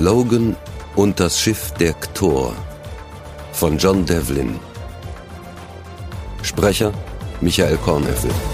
Logan und das Schiff der Ktor von John Devlin. Sprecher Michael Korneffel.